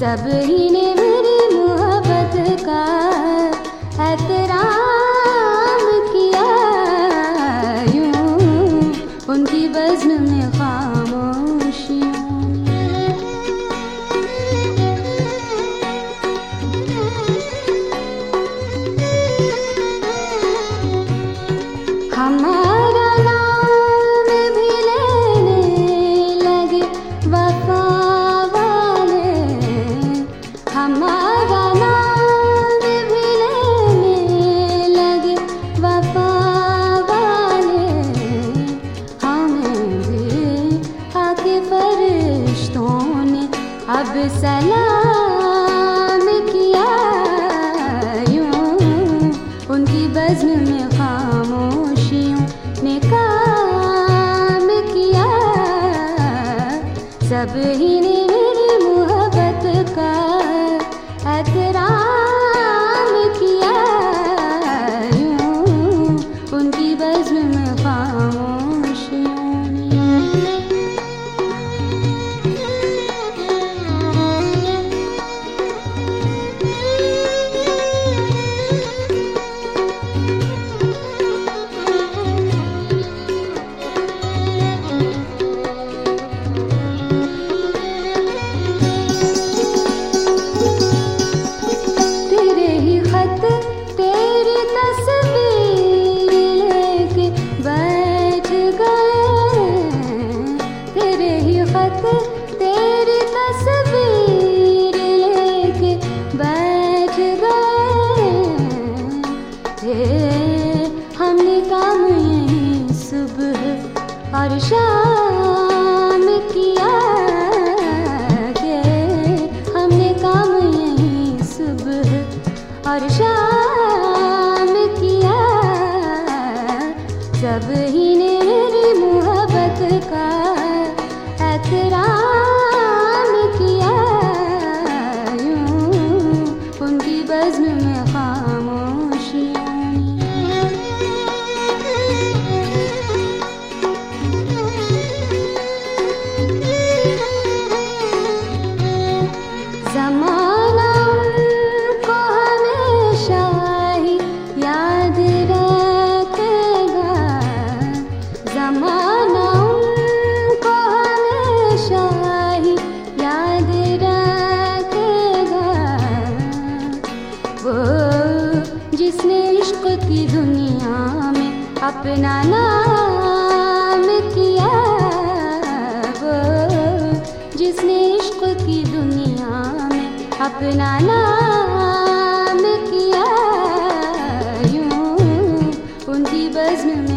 सब ही ने मेरी मोहब्बत का एहतराम किया, यूं उनकी बज़्म में खामोशियों। हमारा नाम भी लेने लगे वफा वाले, हमारा नाम भी लेने लगे वफा वाले। हमें भी आके फरिश्तों ने अब सलाम किया, यूं उनकी बज़्म में खामोशियों ने काम किया। सब ही ने मेरी मोहब्बत का एहतराम किया, यूं उनकी बज़्म में खामोशियों ने। तेरी तस्वीर लेके बैठ गए, तेरे ही खत तेरी तस्वीर लेके बैठ गए। हमने काम यही सुबह और शाम किया, हमने काम यही सुबह और शाम किया। सब ही ने मेरी मोहब्बत का एहतराम किया, यूं उनकी बज़्म में खामोशियों। ज़माना उनको हमेशा ही याद रखेगा, ज़माना उनको हमेशा ही याद रखेगा। वो जिसने इश्क की दुनिया में अपना नाम किया, वो जिसने इश्क की दुनिया में अपना नाम किया, यूं उनकी बज़्म में